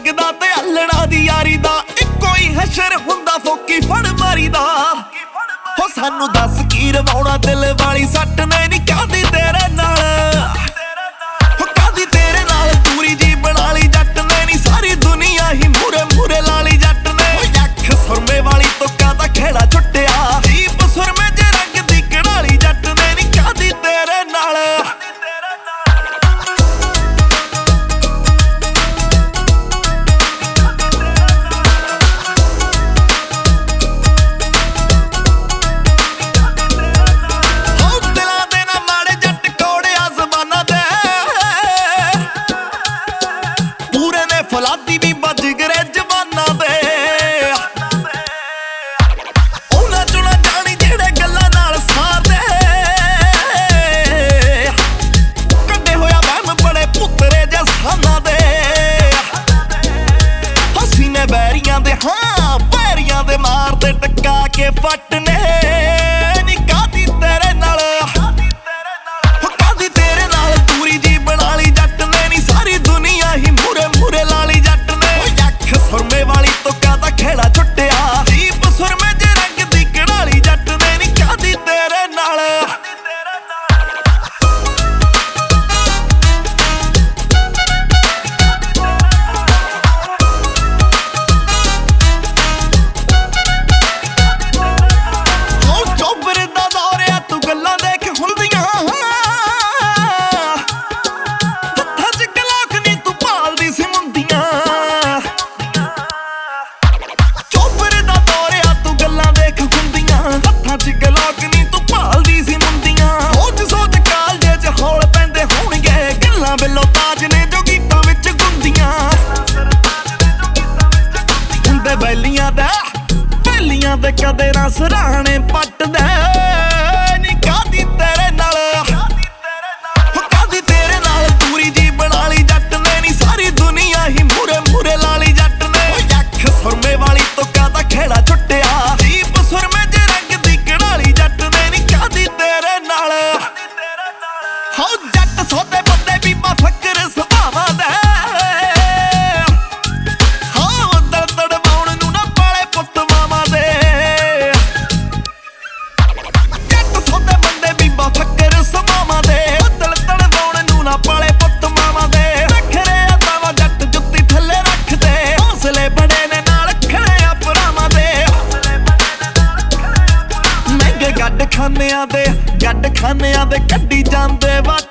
ਲੱਗਦਾ ਤੇ ਅਲੜਾ ਦੀ ਯਾਰੀ ਦਾ ਇੱਕੋ ਹੀ ਹਸ਼ਰ ਹੁੰਦਾ ਫੋਕੀ ਫੜ ਮਾਰੀ ਦਾ ਹੋ ਸਾਨੂੰ ਦੱਸ ਕੀ ਰਵਾਉਣਾ ਦਿਲ ਵਾਲੀ ਸੱਟ ਨੇ ਨੀ ਕਾਦੀ ਤੇਰੇ ਨਾਲ ਹੋ ਕਾਦੀ ਤੇਰੇ ਨਾਲ ਪੂਰੀ ਜੀ ਬਣਾ ਲਈ ਜੱਟ ਨੇ ਨੀ ਸਾਰੀ ਦੁਨੀਆ ਹੀ ਮੂਰੇ ਮੂਰੇ ਲਾ ਲਈ ਜੱਟ ਨੇ ਅੱਖ ਸੁਰਮੇ ਵਾਲੀ ਤੁੱਕਾ ਦਾ ਖੇੜਾ ਛੁੱਟਿਆ ਦੀਪ ਸੁਰਮੇ ਜੇ ਰੰਗ ਦੀ ਕੜਾਲੀ ਜੱਟ ਨੇ ਨੀ ਕਾਦੀ ਤੇਰੇ ਨਾਲ ਫਲਾਦੀ ਵੀ ਵੱਜ ਗਰੇ ਜਵਾਨਾਂ ਦੇ ਉਹਨਾਂ ਚੋਂ ਨਾ ਜਾਣੀ ਜਿਹੜੇ ਗੱਲਾਂ ਨਾਲ ਸਾਦੇ ਕੱਢੇ ਹੋਇਆ ਵਹਿਮ ਬੜੇ ਪੁੱਤਰੇ ਜਸਾਨਾਂ ਦੇ ਹੱਸੀ ਨੇ ਬੈਰੀਆਂ ਦੇ ਹਾਂ ਬੈਰੀਆਂ ਦੇ ਮਾਰਦੇ ਟੱਕਾ ਕੇ ਫੱਟ ਨੇ ਨੀ ਕਾਦੀ ਤੇਰੇ ਨਾਲ ਹੋ ਕਾਦੀ ਤੇਰੇ ਨਾਲ ਪੂਰੀ ਜੀ ਬਣਾ ਲਈ ਜੱਟ ਨੇ ਨੀ ਸਾਰੀ ਦੁਨੀਆ ਹੀ ਮੂਰੇ ਮੂਰੇ ਲਾ ਲਈ ਜੱਟ ਨੇ ਅੱਖ ਸੁਰਮੇ ਵਾਲੀ ਤੁੱਕਾ ਦਾ ਖੇੜਾ ਛੁੱਟਿਆ ਦੀਪ ਸੁਰਮੇ ਜੇ ਰੰਗ ਦੀ ਕੜਾਲੀ ਜੱਟ ਨੇ ਨੀ ਕਾਦੀ ਤੇਰੇ ਨਾਲ ਹੋ ਚੋਬਰ ਦਾ ਦੌਰਿਆ ਤੂੰ ਗੱਲਾਂ ਦੇਖ ਹੁੰਦੀਆਂ ਹੱਥਾਂ 'ਚ ਗਲਾਕ ਨੀ ਤੂੰ ਭਾਲਦੀ ਸੀ ਮੁੰਦੀਆਂ ਚੋਬਰ ਦਾ ਦੌਰਿਆ ਤੂੰ ਗੱਲਾਂ ਦੇਖ ਹੁੰਦੀਆਂ ਹੱਥਾਂ 'ਚ ਗਲਾਕ ਨੀ ਤੂੰ ਭਾਲਦੀ ਸੀ ਮੁੰਦੀਆਂ ਸੋਚ ਸੋਚ ਕਾਲਜੇ 'ਚ ਹੌਲ ਪੈਂਦੇ ਹੋਣਗੇ ਗੱਲਾਂ ਬਿੱਲੋ ਤਾਜ ਨੇ ਜੋ ਗੀਤਾਂ ਵਿੱਚ ਗੁੰਦੀਆਂ ਹੁੰਦੇ ਬੈਲੀਆਂ ਦੇ ਕਦੇ ਨਾ ਸਰਾਣੇ ਪੱਟਦੇ ਨੀ ਕਾਦੀ ਤੇਰੇ ਨਾਲ ਹੋ ਕਾਦੀ ਤੇਰੇ ਨਾਲ ਪੂਰੀ ਜੀ ਬਣਾ ਲਈ ਜੱਟ ਨੇ ਨੀ ਸਾਰੀ ਦੁਨੀਆ ਹੀ ਮੂਰੇ ਮੂਰੇ ਲਾ ਲਈ ਜੱਟ ਨੇ ਅੱਖ ਸੁਰਮੇ ਵਾਲੀ ਤੁੱਕਾ ਦਾ ਖੇੜਾ ਛੁੱਟਿਆ ਦੀਪ ਸੁਰਮੇ ਜੇ ਰੰਗ ਦੀ ਕੜਾਲੀ ਜੱਟ ਨੇ ਨੀ ਕਾਦੀ ਤੇਰੇ ਨਾਲ ਹੋ ਜੱਟ ਸੋਦੇ ਬੰਦੇ ਬੀਬਾ ਫੱਕਰ ਸੁਭਾਵਾਂ ਦੇ ਪਾਲੇ ਪੁੱਤ ਮਾਵਾਂ ਦੇ ਰੱਖਰੇ ਆਤਾਵਾ ਜੱਟ ਜੁੱਤੀ ਥੱਲੇ ਰੱਖਦੇ ਹੌਸਲੇ ਬੜੇ ਨੇ ਨਾਲ ਖੜੇ ਆ ਭਰਾਵਾਂ ਦੇ ਮਹਿੰਗੇ ਗੱਡ ਖਾਨਿਆਂ ਦੇ ਕੱਢੀ ਜਾਂਦੇ